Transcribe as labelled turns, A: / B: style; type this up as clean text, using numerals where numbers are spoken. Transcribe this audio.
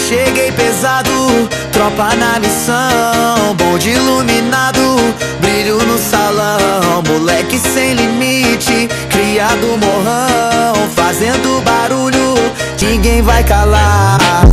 A: cheguei pesado, tropa na missão, bonde iluminado, brilho no salão, moleque sem limite, criado morrão, fazendo barulho, ninguém vai calar.